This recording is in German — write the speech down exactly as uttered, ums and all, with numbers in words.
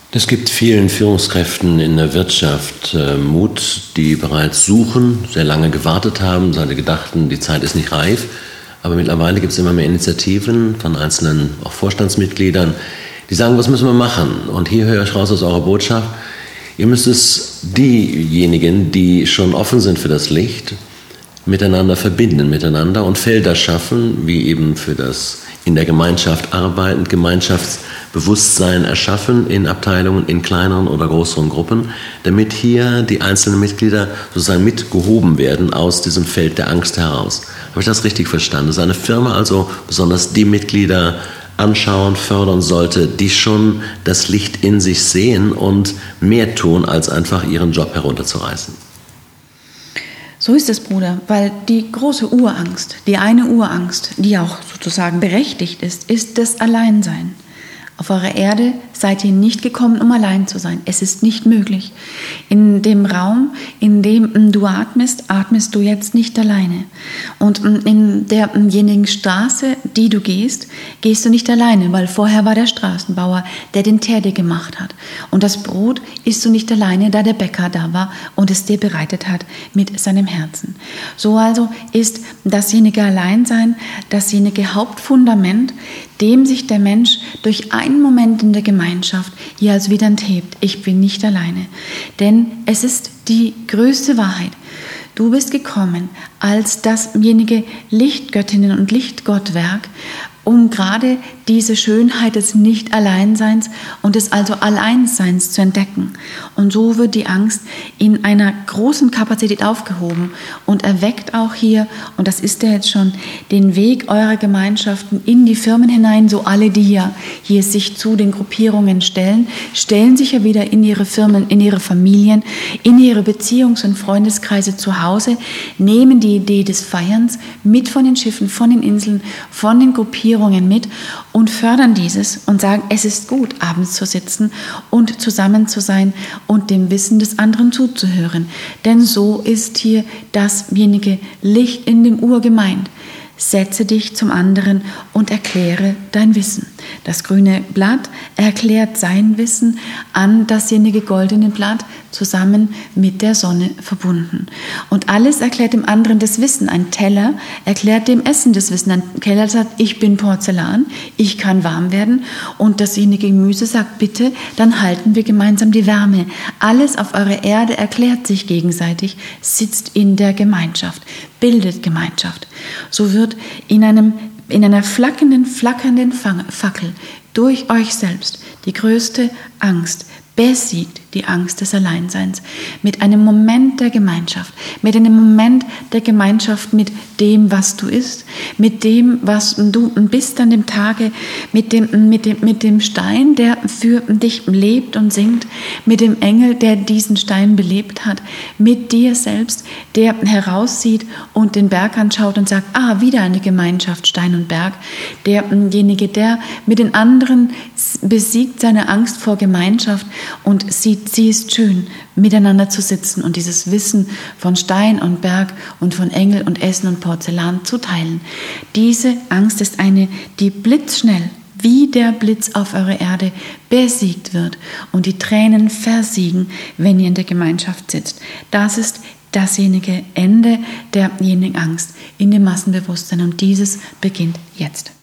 Es gibt vielen Führungskräften in der Wirtschaft äh, Mut, die bereits suchen, sehr lange gewartet haben, seine gedachten, die Zeit ist nicht reif. Aber mittlerweile gibt es immer mehr Initiativen von einzelnen auch Vorstandsmitgliedern, die sagen, was müssen wir machen? Und hier höre ich raus aus eurer Botschaft, ihr müsst es diejenigen, die schon offen sind für das Licht, miteinander verbinden, miteinander und Felder schaffen, wie eben für das in der Gemeinschaft arbeiten, Gemeinschaftsbewusstsein erschaffen in Abteilungen, in kleineren oder größeren Gruppen, damit hier die einzelnen Mitglieder sozusagen mitgehoben werden aus diesem Feld der Angst heraus. Habe ich das richtig verstanden? Dass eine Firma also besonders die Mitglieder anschauen, fördern sollte, die schon das Licht in sich sehen und mehr tun, als einfach ihren Job herunterzureißen? So ist es, Bruder, weil die große Urangst, die eine Urangst, die auch sozusagen berechtigt ist, ist das Alleinsein. Auf eurer Erde seid ihr nicht gekommen, um allein zu sein. Es ist nicht möglich. In dem Raum, in dem du atmest, atmest du jetzt nicht alleine. Und in derjenigen Straße, die du gehst, gehst du nicht alleine, weil vorher war der Straßenbauer, der den Teer dir gemacht hat. Und das Brot isst du nicht alleine, da der Bäcker da war und es dir bereitet hat mit seinem Herzen. So also ist dasjenige Alleinsein, dasjenige Hauptfundament, dem sich der Mensch durch einen Moment in der Gemeinschaft hier als wieder enthebt. Ich bin nicht alleine. Denn es ist die größte Wahrheit. Du bist gekommen als dasjenige Lichtgöttinnen und Lichtgottwerk, um gerade diese Schönheit des Nicht-Alleinseins und des also Alleinseins zu entdecken. Und so wird die Angst in einer großen Kapazität aufgehoben und erweckt auch hier, und das ist ja jetzt schon, den Weg eurer Gemeinschaften in die Firmen hinein. So alle, die hier, hier sich zu den Gruppierungen stellen, stellen sich ja wieder in ihre Firmen, in ihre Familien, in ihre Beziehungs- und Freundeskreise zu Hause, nehmen die Idee des Feierns mit von den Schiffen, von den Inseln, von den Gruppierungen mit und fördern dieses und sagen, es ist gut, abends zu sitzen und zusammen zu sein und dem Wissen des anderen zuzuhören. Denn so ist hier dasjenige Licht in dem Ur gemeint. Setze dich zum anderen und erkläre dein Wissen. Das grüne Blatt erklärt sein Wissen an dasjenige goldene Blatt, zusammen mit der Sonne verbunden. Und alles erklärt dem anderen das Wissen. Ein Teller erklärt dem Essen das Wissen. Ein Teller sagt, ich bin Porzellan, ich kann warm werden. Und dasjenige Gemüse sagt, bitte, dann halten wir gemeinsam die Wärme. Alles auf eurer Erde erklärt sich gegenseitig, sitzt in der Gemeinschaft, bildet Gemeinschaft. So wird in einem in einer flackernden, flackernden Fackel durch euch selbst die größte Angst besiegt, die Angst des Alleinseins, mit einem Moment der Gemeinschaft, mit einem Moment der Gemeinschaft mit dem, was du isst, mit dem, was du bist an dem Tage, mit dem, mit dem, mit dem Stein, der für dich lebt und singt, mit dem Engel, der diesen Stein belebt hat, mit dir selbst, der heraussieht und den Berg anschaut und sagt, ah, wieder eine Gemeinschaft, Stein und Berg, derjenige, der mit den anderen besiegt seine Angst vor Gemeinschaft und sieht, sie ist schön, miteinander zu sitzen und dieses Wissen von Stein und Berg und von Engel und Essen und Porzellan zu teilen. Diese Angst ist eine, die blitzschnell wie der Blitz auf eurer Erde besiegt wird und die Tränen versiegen, wenn ihr in der Gemeinschaft sitzt. Das ist dasjenige Ende derjenigen Angst in dem Massenbewusstsein und dieses beginnt jetzt.